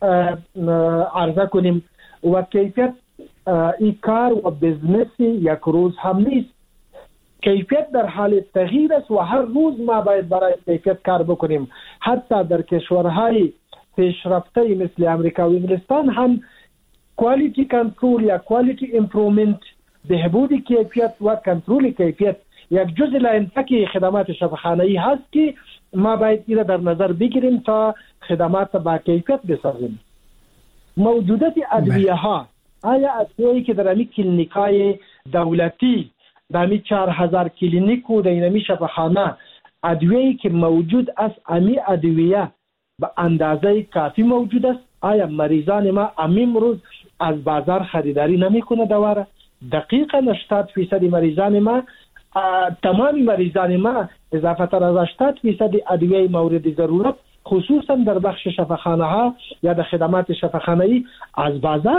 [SPEAKER 6] عرضه کنیم و کیفیت این کار و بزنس یک روز هم نیست. کیفیت در حال تغییر است و هر روز ما باید برای کیفیت کار بکنیم. حتی در کشورهای پیشرفته مثل امریکا و انگلستان هم کوالیتی کنترل یا کوالیتی امپروومنت، بهبود کیفیت و کنترل کیفیت یک جزء لایحه خدمات شفاخانه‌ای هست که ما باید این در نظر بگیریم تا خدمات با کیفیت بسازیم. موجودیت ادویه ها، آیا ادویه‌ای که در امی کلینیکای دولتی در امی چهار هزار کلینیک و در امی شفاخانه ادویه‌ای که موجود است، امی ادویه به اندازه کافی موجود است؟ آیا مریضان ما امروز از بازار خریداری نمیکنه دواره؟ دقیقاً هشتاد فیصد مریضان ما، تمام مریضان ما اضافه تر از هشتاد فیصد ادویه مورد ضرورت خصوصا در بخش شفاخانه ها یا در خدمات شفاخانه‌ای از بازار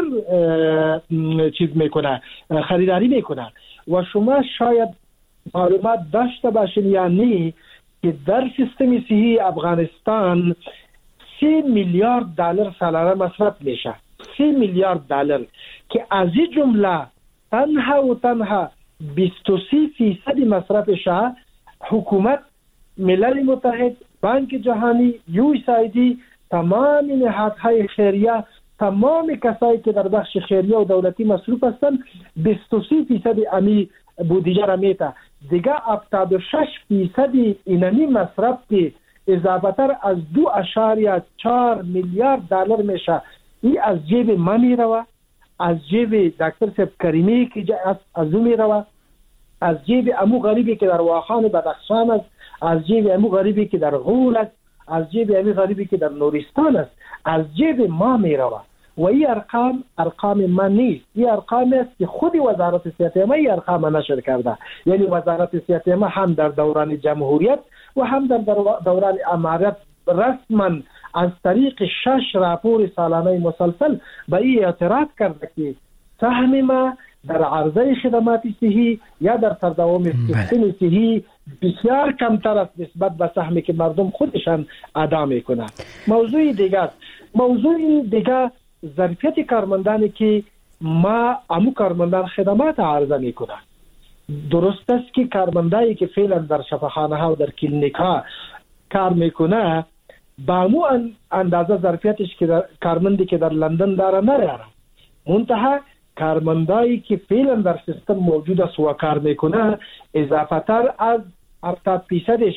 [SPEAKER 6] چیز میکنه، خریداری میکنه. و شما شاید معلومات داشته باشین یا نه که در سیستم صحی افغانستان سی میلیارد دلار سالانه مصرف میشه. سی میلیارد دلار که از این جمله تنها و تنها بیست و سه فیصد مصرفش حکومت، ملل متحد، بانک جهانی، یو اس ای دی، تمام نهادهای خیریه، تمام کسایی که در بخش خیریه و دولتی مصروف هستند بیست و سه فیصد امی بودجه را میته. دیگه هفتاد و شش فیصد اینمی مصرف که اضافه تر از دو اشاریه چهار میلیارد دلار میشه، این از جیب ما میروه، از جیب دکتر صاحب کریمی که از او میروه، از جیب امو غریبی که در واخان بدخشان است، از جیب امو غریبی که در غول است، از جیب امو غریبی که در نورستان است، از جیب ما میروه. و این ارقام ارقام من نیست، این ارقام است که خود وزارت صحت ما این ارقام نشر کرده. یعنی وزارت صحت ما هم در دوران جمهوریت و هم در دوران امارت رسما از طریق شش راپور سالانه مسلسل به این اعتراف کرده که سهم ما در عرضه خدمات صحی یا در تداوم سیستم صحی بسیار کمتر است نسبت به سهمی که مردم خودشان ادا میکنند. موضوع دیگر موضوع دیگر ظرفیت کارمندانی که ما امو کارمندان خدمات عرضه میکنند. درست است که کارمندایی که فعلا در شفاخانه ها و در کلینیک ها کار میکنه با امو اندازه ظرفیتش که در کارمندی که در لندن داره نداره. منتها کارمندایی که فعلا در سیستم موجود است و کار میکنه اضافه تر از هفتاد فیصدش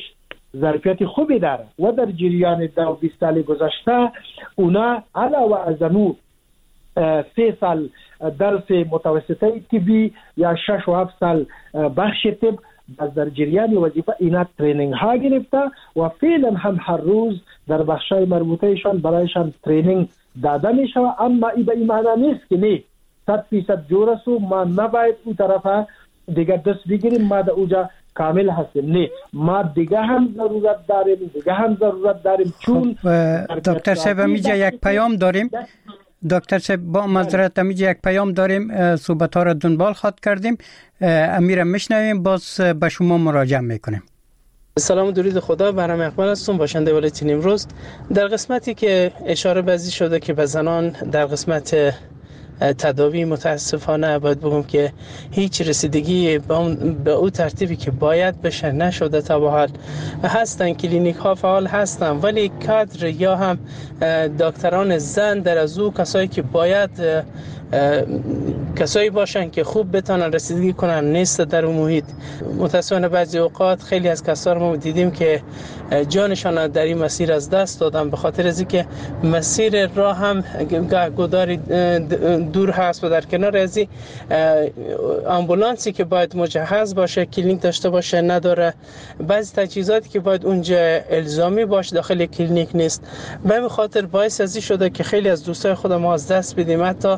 [SPEAKER 6] ظرفیت خوبی داره و در جریان ده بیست سال گذشته اونا علاوه از امو سه سال درس متوسطه طبی یا شش و هفت سال بخش طب در جریان وظیفه اینا ترینینگ ها گرفته و فعلا هم هر روز در بخشای مربوطهشان برایشان ترینینگ داده می شود. اما ای به این معنی نیست که نه صد فیصد جور است و ما نباید اون طرف دیگر دست بگیریم، ما در اوجا کامل هستیم. نه، ما دیگه هم ضرورت داریم دیگه هم ضرورت داریم. چون
[SPEAKER 4] دکتر صاحب امیجا یک پیام داریم. دکتر صاحب با معذرت امیجا یک پیام داریم، صحبت ها را دنبال خواد کردیم، امیرم میشنویم، باز به شما مراجعه میکنیم.
[SPEAKER 9] سلام و درود خدا، برام اقبال هستم، باشنده ولایت امروز. در قسمتی که اشاره بازی شده که به زنان در قسمت تداوی متاسفانه باید بگم که هیچ رسیدگی به اون به اون ترتیبی که باید بشه نشده. تا به حال هستن کلینیک ها فعال هستن، ولی کادر یا هم دکتران زن در از او کسایی که باید کسایی باشن که خوب بتونن رسیدگی کنن نیست در اون محیط. متاسفانه بعضی اوقات خیلی از کسا رو ما دیدیم که جانشان در این مسیر از دست دادن به خاطر از اینکه مسیر راه هم گوداری دور هست و در کنار از این آمبولانسی که باید مجهز باشه، کلینیک داشته باشه نداره. بعضی تجهیزاتی که باید اونجا الزامی باشه داخل کلینیک نیست. به همین خاطر باعث از این شده که خیلی از دوستای خود ما از دست بدیم. حتی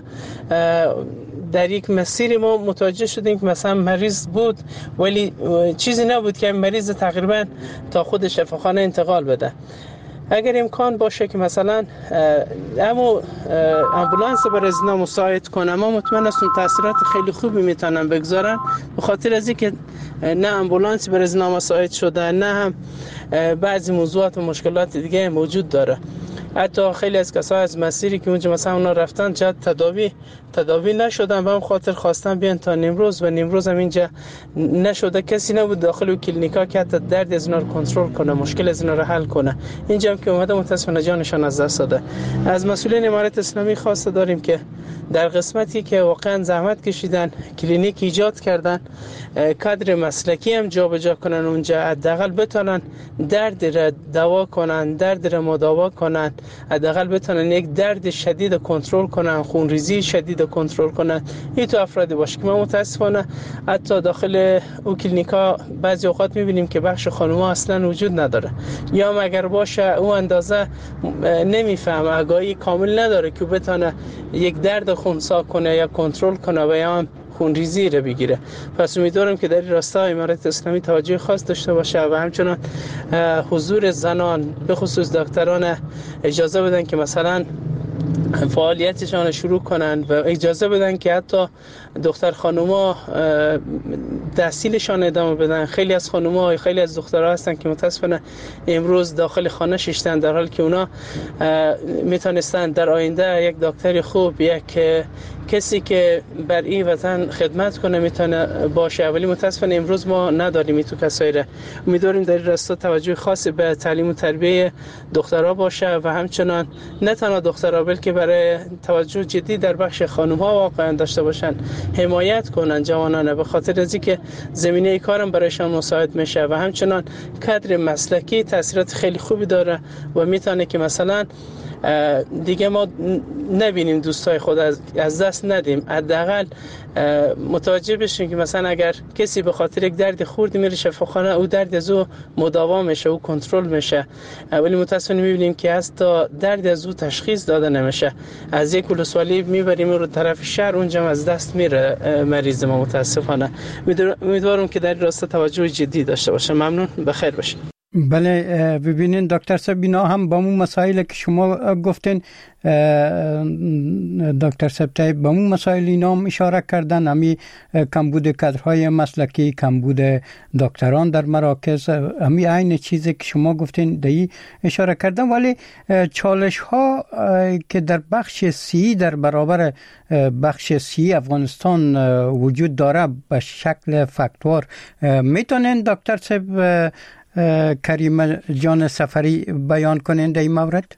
[SPEAKER 9] در یک مسیر ما متوجه شدیم که مثلا مریض بود ولی چیزی نبود که مریض تقریبا تا خود شفاخانه انتقال بده. اگر امکان باشه که مثلا امو امبولانس برای از اینا مساعد کنه، ما مطمئن هستم تاثیرات خیلی خوبی میتونن بگذارن، به خاطر از اینکه نه امبولانس برای از اینا مساعد شده، نه هم بعضی موضوعات و مشکلات دیگه موجود داره. حتی خیلی از کسا از مسیری که اونجا مثلا اونا رفتن جد تداوی تداوی نشدن، به اون خاطر خواستن بیان تا نیمروز و نیمروز هم اینجا نشده. کسی نبود داخل و کلینیکا که حتی درد از اینا رو کنترل کنه، مشکل از اینا رو حل کنه. اینجا هم که اومده متاسفانه جانشان از دست داده. از مسئولین امارت اسلامی خواسته داریم که در قسمتی که واقعا زحمت کشیدن، کلینیک ایجاد کردن، کادر مسلکی هم جابجا کنن اونجا، حداقل بتونن درد را دوا کنن، درد را مداوا کنن، حداقل بتونن یک درد شدید کنترل کنن، خونریزی شدید کنترل کنن. این تو افرادی باشه که ما متاسفانه حتی داخل او کلینیکا بعضی اوقات میبینیم که بخش خانوما اصلا وجود نداره، یا اگر باشه او اندازه نمیفهمه، آگاهی کامل نداره که بتونه یک درد خونسا کنه یا کنترل کنه و یا خونریزی رو بگیره. پس امیدوارم که در این راستا امارت اسلامی توجه خاص داشته باشه و همچنان حضور زنان به خصوص دکتران اجازه بدن که مثلا فعالیتشان شروع کنند و اجازه بدن که حتی دختر خانوما تحصیلشان ادامه بدن. خیلی از خانوما، خیلی از دخترها هستن که متاسفانه امروز داخل خانه ششتن، در حالی که اونا میتونستن در آینده یک دکتر خوب، یک کسی که بر این وطن خدمت کنه میتونه باشه، ولی متاسفانه امروز ما نداریم این تو کسایی را. امیدواریم در این راستا توجه خاصی به تعلیم و تربیه دخترها باشه و همچنان نه تنها دخترها بلکه برای توجه جدی در بخش خانم‌ها واقعا داشته باشن، حمایت کنن جوانانه، به خاطر از اینکه زمینه کارم برایشان مساعد میشه و همچنان کادر مسلکی تاثیرات خیلی خوبی داره و میتونه که مثلا دیگه ما نبینیم دوستای خود از دست ندیم. حداقل متوجه بشیم که مثلا اگر کسی به خاطر یک درد خوردی میره شفاخانه، او درد از او مداوا میشه، او کنترل میشه، ولی متاسفانه میبینیم که حتی درد از او تشخیص داده نمیشه. از یک ولسوالی میبریم رو طرف شهر، اونجا از دست میره مریض ما متاسفانه. امیدوارم که در راستا توجه جدی داشته باشه. ممنون، بخیر باشید.
[SPEAKER 4] بله ببینین دکتر صاحب، اینا هم با اون مسائل که شما گفتین دکتر صاحب طیب با اون مسائل اینا هم اشاره کردن، همی کمبود کادرهای مسلکی، کمبود دکتران در مراکز، همی عین چیزی که شما گفتین دی اشاره کردن. ولی چالش ها که در بخش سی در برابر بخش سی افغانستان وجود داره به شکل فاکتور، میتونین دکتر صاحب کریم جان سفری بیان کنین در این مورد؟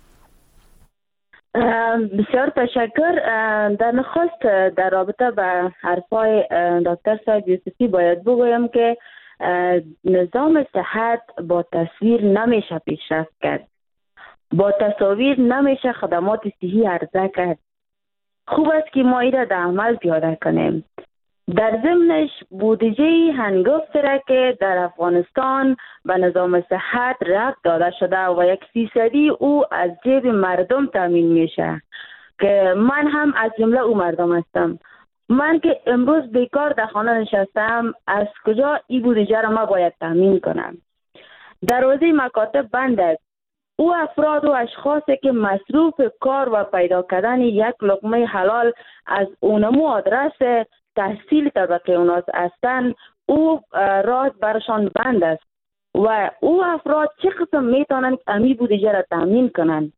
[SPEAKER 7] بسیار تشکر. در نخست در رابطه به حرفای دکتر صاحب یوسفی باید بگویم که نظام صحت با تصویر نمیشه پیشرفت کرد، با تصاویر نمیشه خدمات صحی عرضه کرد. خوب است که ما ایره در عمل پیاده کنیم. در ضمنش بودجه هنگفت را که در افغانستان به نظام صحت ربط داده شده و یک فیصدی او از جیب مردم تامین میشه که من هم از جمله او مردم هستم. من که امروز بیکار در خانه نشستم، از کجا این بودجه را ما باید تامین کنم؟ دروازه مکاتب بند است. او افراد و اشخاصی که مصروف کار و پیدا کردن یک لقمه حلال از اونمو آدرس تحصیل طبقه اوناس هستند، او راه برشان بند است و او افراد چه قسم میتونن امی بودجه را تامین کنند؟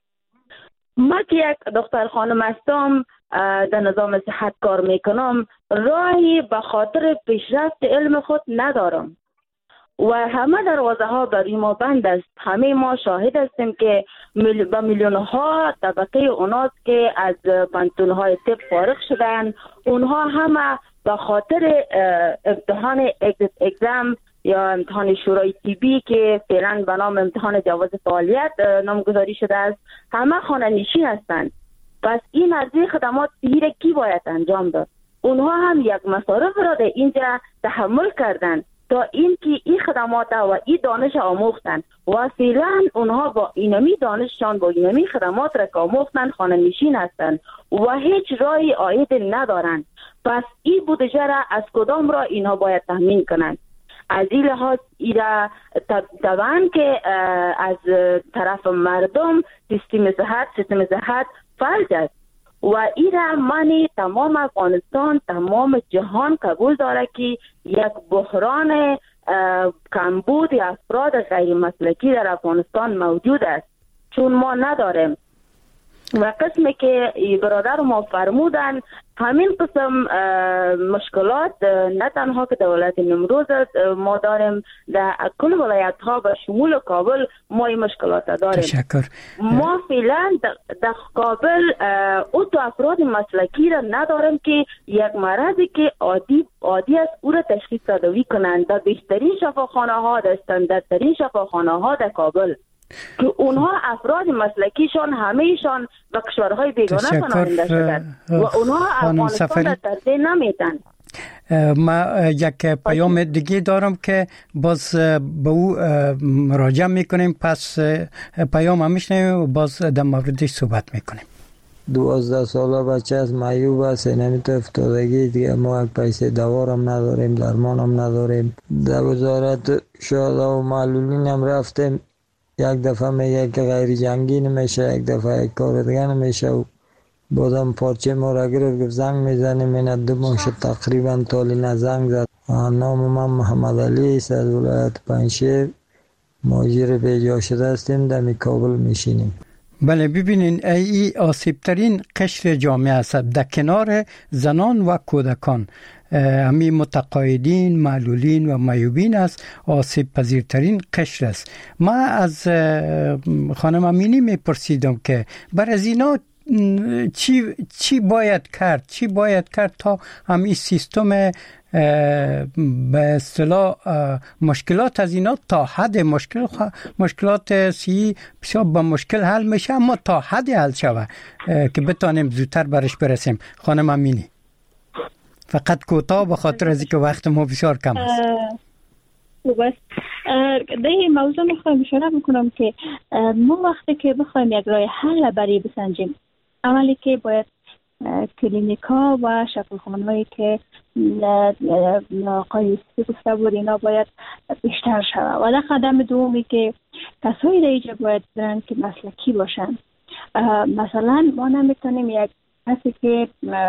[SPEAKER 7] ما که یک دختر خانم هستم، در نظام صحت کار میکنم، راهی به خاطر پیشرفت علم خود ندارم و همه دروازه ها برای ما بند است. همه ما شاهد هستیم که مل... به میلیون ها طبقه اوناس که از پانتون های طب فارغ شدن، اونها همه به خاطر امتحان اگزم یا امتحان شورای طبی که فعلا به نام امتحان جواز فعالیت نامگذاری شده است، همه خانه نشین هستند. پس این عرضه خدمات صحی را کی باید انجام داد؟ اونها هم یک مصارف را در اینجا تحمل کردند تا اینکه این خدمات و این دانش آموختن و فعلا اونها با اینمی دانششان با اینمی خدمات را که آموختن خانه نشین هستند و هیچ راهی عاید ندارند. پس این بودجه را از کدام را اینها باید تامین کنند؟ از این لحاظ ایرا طبعا که از طرف مردم سیستم صحت سیستم صحت فلج است و ایرا منی تمام افغانستان تمام جهان قبول داره که یک بحران کمبود افراد غیر مسلکی در افغانستان موجود است، چون ما نداریم. و قسمی که برادر ما فرمودن همین قسم مشکلات نه تنها که دولت نمروز ما داریم، در کل ولایت ها به شمول کابل ما این مشکلات داریم.
[SPEAKER 4] تشکر.
[SPEAKER 7] ما فعلا در کابل او تو افراد مسلکی را نداریم که یک مرضی که عادی عادی است او را تشخیص دادوی کنند در بهترین شفاخانه ها، در استانداردترین شفاخانه ها در کابل، که اونها افراد مسلکیشان همهشان به کشورهای بیگانه پناهنده شدند و اونها افغانستان را ترجیح نمیدن.
[SPEAKER 4] ما یک پیام دیگه دارم که باز به او مراجعه میکنیم، پس پیام هم میشنیم و باز در موردش صحبت میکنیم.
[SPEAKER 10] دوازده ساله بچه از معیوب است، نمیتونه افتادگی دیگه، ما یک پیسه دوارم نداریم، درمانم نداریم. در وزارت شهدا و معلولین هم رفتیم، یک دفعه میگه که غیر جنگی نمیشه، یک دفعه یک کار دیگه نمیشه و بازم پارچه ما را گرفت گفت زنگ میزنیم. این دو ماه شد تقریبا تالینا زنگ زد. نام من محمد علی است، از ولایت پنجشیر، مهاجر بیجا شده هستیم، در کابل میشینیم.
[SPEAKER 4] بله ببینین ای آسیب ترین قشر جامعه است، در کنار زنان و کودکان. همی متقاعدین، معلولین و معیوبین است، آسیب پذیرترین قشر است. ما از خانم امینی میپرسیدم که بر از اینا چی چی باید کرد چی باید کرد تا همین سیستم به اصطلاح مشکلات از اینا تا حد مشکل مشکلات سی بسیار با مشکل حل میشه، اما تا حد حل شوه که بتانیم زودتر برش برسیم. خانم امینی فقط کوتاه به خاطر از اینکه وقت ما بسیار کم است.
[SPEAKER 8] بس در این موضوع میخوایم اشاره بکنم که ما وقتی که بخوایم یک راه حل برای بسنجیم، اولی که باید کلینیکا و شفاخانه‌هایی که آقای گفته بود اینا باید بیشتر شود و در قدم دومی که کسایی در اینجا باید برن که مسلکی باشن. مثلا ما نمیتونیم یک کسی که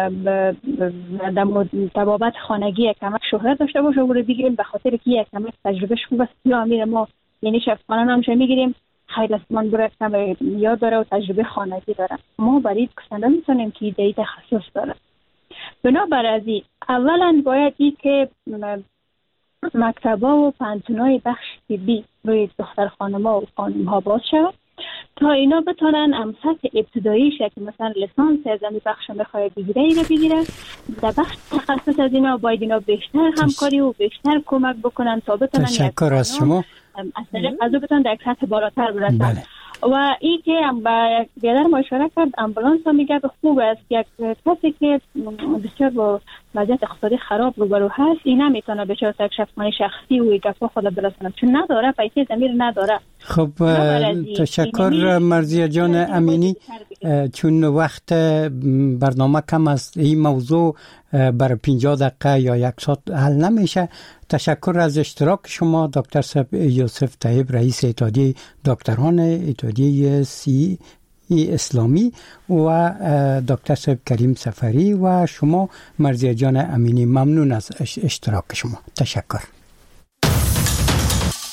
[SPEAKER 8] در طبابت خانگی یک کمک شهرت داشته باشه و رو بگیریم به خاطر که یک کمک تجربه خوب است یا میره ما یعنی شفاخانه نامشه میگیریم خیلی است من برای کم یاد داره و تجربه خانگی داره. ما برای کسنده میتونیم که ایده تخصص داره. بنابر از این اولا باید ای که مکتبا و پانتونای بخش طبی روی دختر خانما و خانم ها باز شود تا اینا بتونن هم سطح ابتداییش که مثلا لیسانس از این بخش میخواه بگیره اینا بگیره. در بخش تخصص از اینا باید اینا بیشتر همکاری و بیشتر کمک بکنن تا بتونن
[SPEAKER 4] تشکر از شما.
[SPEAKER 8] از طریق از او بتونن در سطح بالاتر برسن.
[SPEAKER 4] بله.
[SPEAKER 8] و این که با بیادر مشورت کرد امبولانس ها میگه خوب است یک کسی که بسیار با وضعیت اقتصادی خراب روبرو هست این نمیتونه بچه یک شفاخانه شخصی و گپا خود برسونه چون نداره پیسه ضمیر نداره.
[SPEAKER 4] خب تشکر مرضیه جان امینی. چون وقت برنامه کم است این موضوع برای پنجاه دقیقه یا یک ساعت حل نمیشه. تشکر از اشتراک شما دکتر صاحب یوسف طیب رئیس اتحادیه دکتران اتحادیه سی ای اسلامی و دکتر صاحب کریم سفری و شما مرضیه جان امینی. ممنون از اشتراک شما. تشکر.